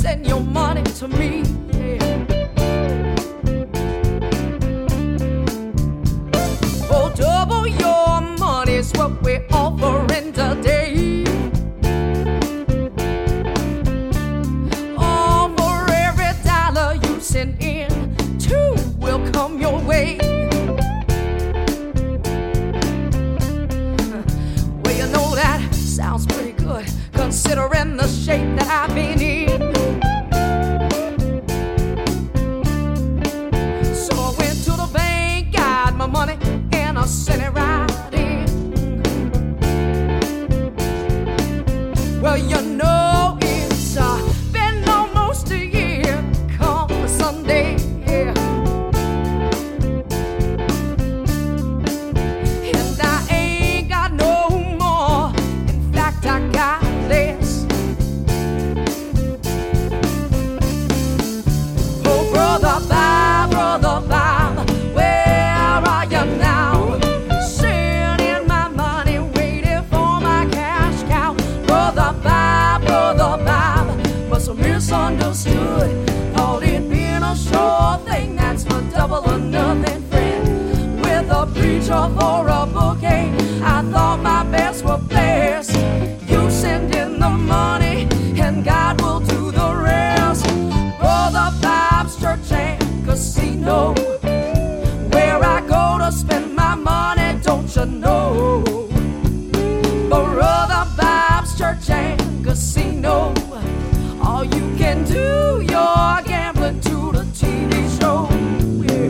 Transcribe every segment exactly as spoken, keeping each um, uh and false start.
send your money to me. Yeah. Oh, double your money's what we're offering today. Oh, for every dollar you send in, two will come your way. Well, you know that sounds pretty good, considering the shape that I've been in. So I went to the bank, got my money, and I sent it right in. Well, you know it's uh, been almost a year come Sunday, yeah. And I ain't got no more, in fact I got less. Oh, brother Bob, brother Bob, where are you now? Sending my money, waiting for my cash cow. Brother Bob, brother Bob, must have misunderstood. Thought it'd been a sure thing, that's my double or nothing friend. With a preacher for a bouquet, I thought my best were blessed. You send in the money, and God will do the rest. Brother Bob's Church and Casino, where I go to spend my money, don't you know? Brother Bob's Church and Casino, all you can do, you're gambling to the T V show. Yeah.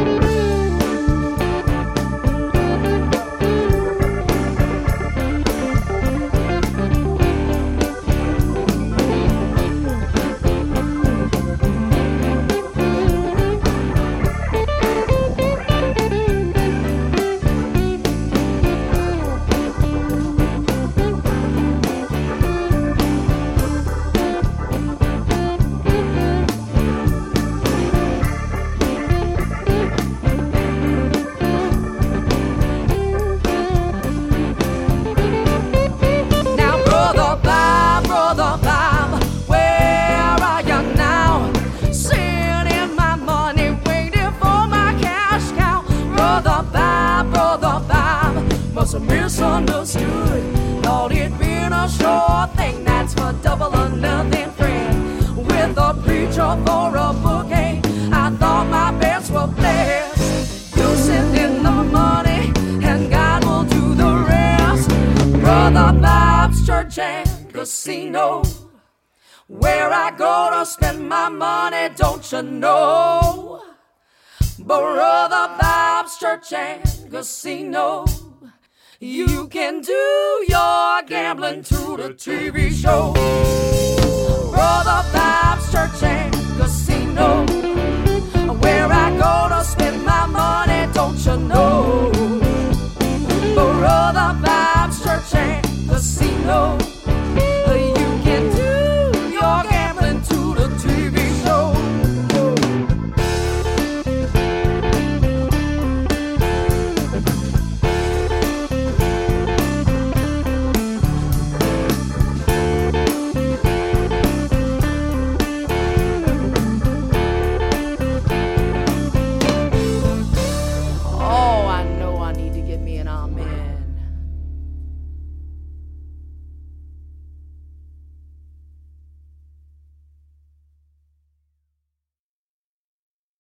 Now, brother Bob, brother Bob, where are you now? Sending my money, waiting for my cash cow. Brother Bob, brother Bob, must have misunderstood. Thought it'd been a sure thing, that's my double or nothing friend. With a preacher for a bouquet, I thought my best were blessed. You send in the money, and God will do the rest. Brother Bob's Church and Casino, where I go to spend my money, don't you know? Brother Bob's Church and Casino, you can do your gambling to the T V show.